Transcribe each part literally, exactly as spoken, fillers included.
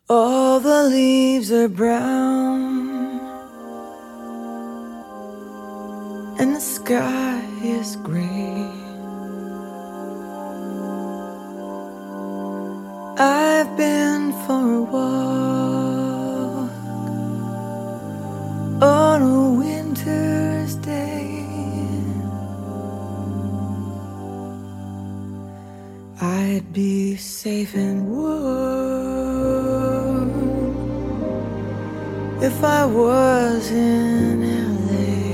All the leaves are brown and the sky is gray. I've been for a walk on a winter's day. I'd be safe and warm if I was in L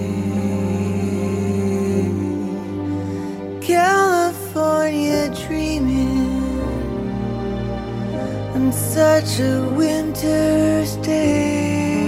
A, California, dreaming on such a winter's day.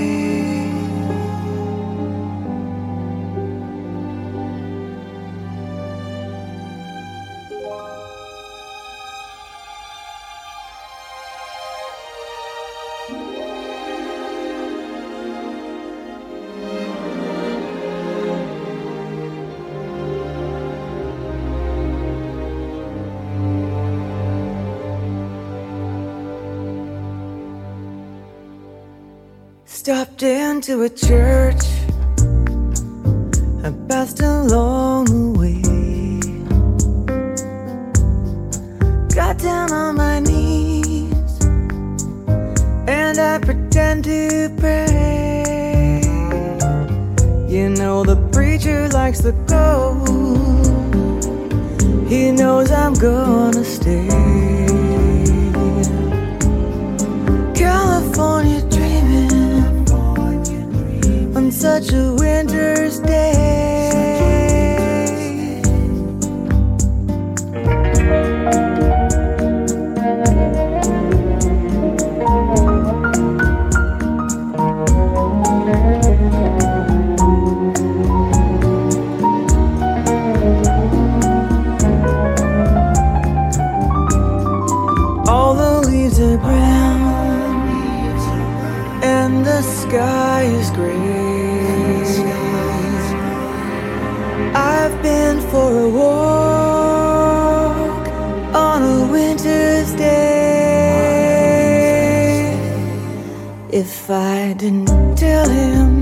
Stopped into a church I passed along the way. Got down on my knees and I pretend to pray. You know the preacher likes to go. He knows I'm gonna stay. California on such a winter's day. All the leaves are brown and the sky is gray. I've been for a walk on a winter's day. If I didn't tell him